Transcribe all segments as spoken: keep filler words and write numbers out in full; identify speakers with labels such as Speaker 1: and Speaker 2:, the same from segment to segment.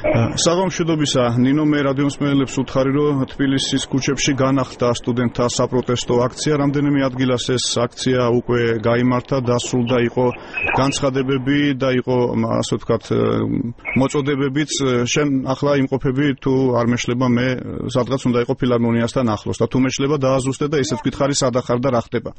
Speaker 1: საღამოშიდობისა ნინო მე რადიოს მელებს უთხარი რომ თბილისის ქუჩებში განახლდა სტუდენტთა საპროტესტო აქცია რამდენიმე ადგილას ეს აქცია უკვე გაიმართა დასრულდა იყო განცხადებები და იყო ასე ვთქვათ მოწოდებებიც შენ ახლა იმყოფები თუ არ მეშლება მე სადღაც უნდა იყო ფილარმონიასთან ახლოს და თუ მეშლება დააზუსტე და ისიც გითხარი სად ახარ და რა ხდება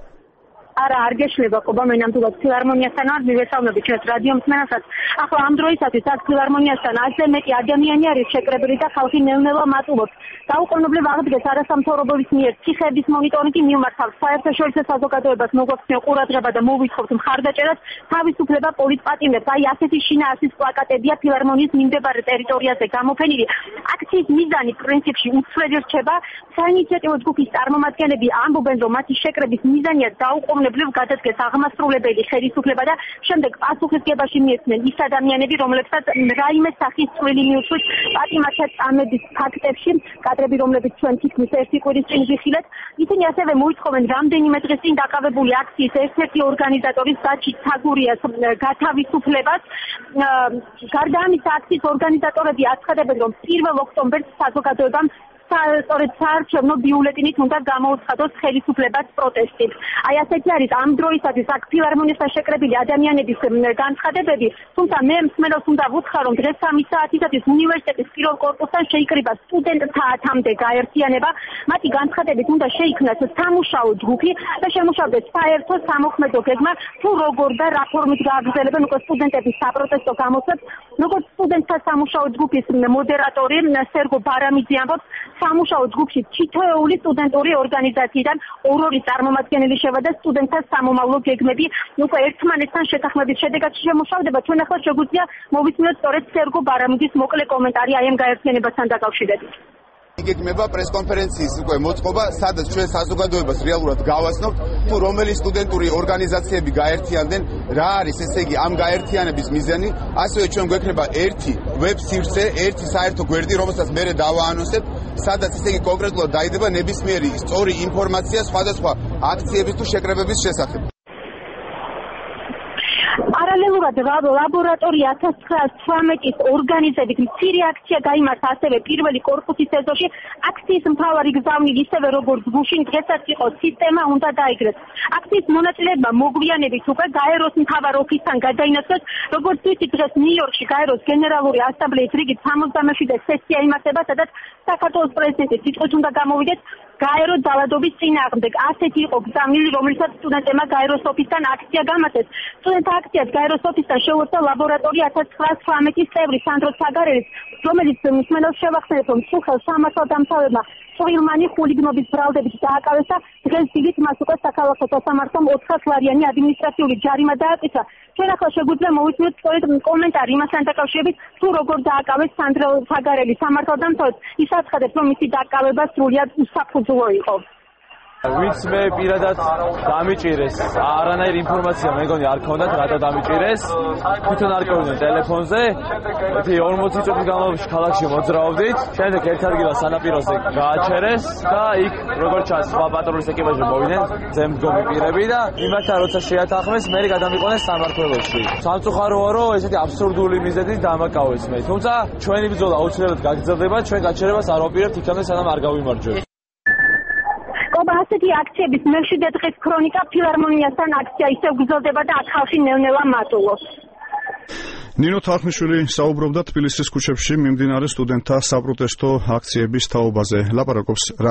Speaker 2: არა არ გეშლება ყობა მე ნამდვილად ფილარმონიასთან ვარ მივესალმები ჩვენს რადიო მსმენელსაც ახლა ამ დროისათვის აქ ფილარმონიასთან ათზე მეტი ადამიანი არის შეკრებილი და ხალხი ნელ-ნელა მატულობს დაუყოვნებლივ აღდგეს არასამთავრობოების მიერ ციხეების მონიტორინგი მიმართავს საერთაშორისო საზოგადოებას მოგვაქცია ყურადღება და მოვითხოვთ მხარდაჭერას თავისუფლება პოლიტპატიმრებს აი ასეთი შინაარსის პლაკატებია ფილარმონიის მიმდებარე ტერიტორიაზე გამოფენილი აქციის მიზანი პრინციპში უცვლელი რჩება საინიციატივო ჯგუფის წარმომადგენლები ამბობენ რომ მათი შეკრების მიზანია დაუყოვნებლივ გადადგეს აღმასრულებელი ხელისუფლება და შემდეგ პასუხისგებაში მიეცნენ ის ადამიანები რომლებსაც რაიმე სახის წვლილი მიუძღვის პატიმართა წამების ფაქტებში კადრები რომლებიც ჩვენ თითქმის ერთი კვირის წინ ვიხილეთ ისინი ასევე მოითხოვენ რამდენიმე დღის წინ დაკავებული აქციის ერთ-ერთი ორგანიზატორის საჩი თაგურიას გათავისუფლებას გარდა ამისა აქციის ორგანიზატორები აცხადებენ რომ პირველ ოქტომბერს საზოგადოებამ სწორედ საარჩევნო ბიულეტინით უნდა გამოუცხადოს ხელისუფლებას პროტესტი. აი ასეთი არის ამ დროისათვის აქ ფილარმონიასთან შეკრებილი ადამიანების განცხადებები, თუმცა მე მსმენელს უნდა ვუთხრა, რომ დღეს სამი საათისათვის უნივერსიტეტის პირველ კორპუსთან შეიკრიბა სტუდენტთა ათამდე გაერთიანება, მათი განცხადებით უნდა შეიქმნას სამუშაო ჯგუფი და შემუშავდეს საერთო სამოქმედო გეგმა, თუ როგორ და რა ფორმით გააგრძელებენ უკვე სტუდენტების საპროტესტო გამოსვლებს, როგორც სტუდენტთა სამუშაო ჯგუფის მოდერატორი სერგო ბარამიძე ამბობს, სამუშაო ჯგუფში თითოეული სტუდენტური ორგანიზაციიდან ორ-ორი წარმომადგენელი შევა და სტუდენტთა სამომავლო გეგმები უკვე ერთმანეთთან შეთანხმების შედეგად შემუშავდება. ჩვენ ახლა შეგვიძლია მოვისმინოთ სწორედ სერგო ბარამიძის მოკლე კომენტარი აი ამ გაერთიანებასთან დაკავშირებით.
Speaker 3: იგეგმება პრესკონფერენციის უკვე მოწყობა, სადაც ჩვენ საზოგადოებას რეალურად გავაცნობთ, თუ რომელი სტუდენტური ორგანიზაციები გაერთიანდნენ, რა არის ესე იგი ამ გაერთიანების მიზანი, ასევე ჩვენ გვექნება ერთი ვებ-სივრცე, ერთი საერთო გვერდი, რომელსაც მერე დავაანონსებთ, სადაც ესე იგი კონკრეტულად დაიდება ნებისმიერი სწორი ინფორმაცია სხვადასხვა აქციების თუ შეკრებების შესახებ.
Speaker 2: პარალელურად ლაბორატორია ათას ცხრაას ცხრამეტის ორგანიზებით მცირე აქცია გაიმართა ასევე პირველი კორპუსის ეზოში აქციის მთავარი გზავნილი ისევე როგორც გუშინ დღესაც იყო სისტემა უნდა დაიგრეს. აქციის მონაწილეებმა მოგვიანებით უკვე გაეროს მთავარ ოფისთან გადაინაცვლეს როგორც ვიცი დღეს ნიუ-იორკში გაეროს გენერალური ასამბლეის რიგით სამოცდამეშვიდე სესია იმართება სადაც საქართველოს პრეზიდენტი სიტყვით უნდა გამოვიდეს გაერო ძალადობის წინააღმდეგ. ასეთი იყო გზავნილი რომელსაც სტუდენტებმა გაეროს ოფისთან აქცია გამართეს. სტუდენტთა აქციას გაეროს ოფისთან შეუერთდა ლაბორატორია ათას ცხრაას ცხრამეტის წევრი სანდრო ცაგარელის, რომელიც მსმენელს შევახსენებ, რომ სულხელ სამართალდამცავებმა წვრილმანი ხულიგნობის ბრალდებით დააკავეს და დღეს დილით მას უკვე საქალაქო სასამართლომ ოთხასლარიანი ადმინისტრაციული ჯარიმა დააკიса. ჩვენ ახლა შეგვიძლია მოვისმინოთ სწორედ კომენტარი იმასთან დაკავშირებით, თუ როგორ დააკავეს სანდრო ცაგარელი სამართალდამცავებს. ის აცხადებს, რომ მისი დაკავება სრულიად უსაფუძვლო იყო.
Speaker 4: ვინც მე პირადად დამიჭირეს, არანაირი ინფორმაცია მეგონი არ ქონდათ, რატო დამიჭირეს. თვითონ არ გავიდნენ ტელეფონზე. ერთი ორმოცი წუთის განმავლობაში ქალაქში მოძრაობდით. შემდეგ ერთ ადგილას სანაპიროზე გააჩერეს და იქ როგორც ჩანს, სხვა პატრულის ეკიპაჟი მოვიდნენ, ძემდგომი პირები და იმათთან როცა შეათანხმეს, მე გადამიყვანეს სამმართველოში. სამწუხაროა, რომ ესეთი აბსურდული მიზეზით დამაკავეს მე. თუმცა ჩვენი ბრძოლა აუცილებლად გაგრძელდება, ჩვენ გაჩერებას არ ვაპირებთ იქამდე სანამ არ გავიმარჯვებთ.
Speaker 2: ასეთი აქციების მეშვიდე დღის ქრონიკა ფილარმონიასთან აქცია ისევ გრძელდება და აქ ხალხი ნელ-ნელა მატულობს.
Speaker 1: ნინო თარხნიშვილი საუბრობდა თბილისის ქუჩებში მიმდინარე სტუდენტთა საპროტესტო აქციების თაობაზე. ლაპარაკობს